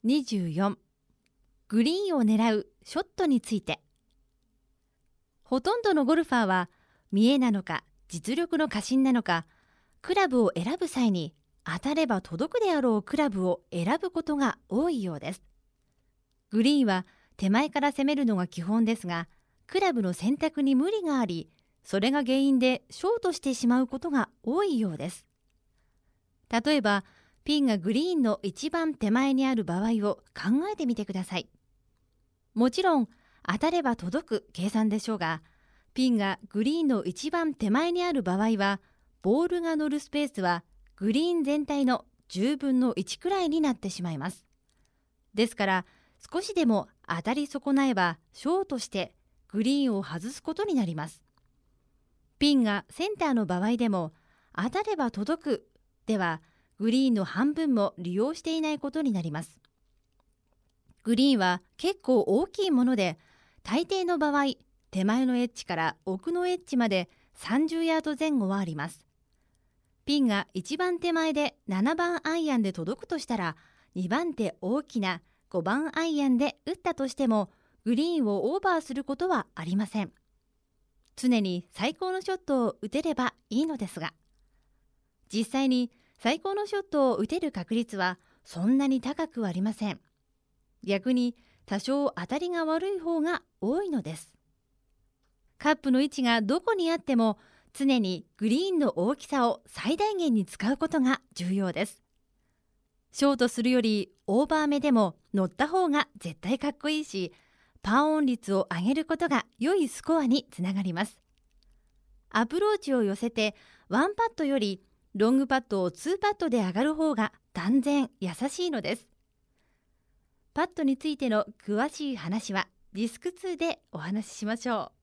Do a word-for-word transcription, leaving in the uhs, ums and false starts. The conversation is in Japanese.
にじゅうよん、グリーンを狙うショットについて。ほとんどのゴルファーは見栄なのか実力の過信なのか、クラブを選ぶ際に当たれば届くであろうクラブを選ぶことが多いようです。グリーンは手前から攻めるのが基本ですが、クラブの選択に無理があり、それが原因でショートしてしまうことが多いようです。例えば、ピンがグリーンの一番手前にある場合を考えてみてください。もちろん、当たれば届く計算でしょうが、ピンがグリーンの一番手前にある場合は、ボールが乗るスペースはグリーン全体のじゅうぶんのいちくらいになってしまいます。ですから、少しでも当たり損なえばショートしてグリーンを外すことになります。ピンがセンターの場合でも、当たれば届くでは、グリーンの半分も利用していないことになります。グリーンは結構大きいもので、大抵の場合、手前のエッジから奥のエッジまでさんじゅうヤード前後はあります。ピンが一番手前でななばんアイアンで届くとしたら、にばん手大きなごばんアイアンで打ったとしても、グリーンをオーバーすることはありません。常に最高のショットを打てればいいのですが、実際に最高のショットを打てる確率はそんなに高くはありません。逆に多少当たりが悪い方が多いのです。カップの位置がどこにあっても、常にグリーンの大きさを最大限に使うことが重要です。ショートするよりオーバー目でも乗った方が絶対かっこいいし、パーオン率を上げることが良いスコアにつながります。アプローチを寄せてワンパットよりロングパットをツーパットで上がる方が断然優しいのです。パットについての詳しい話はディスクツーでお話ししましょう。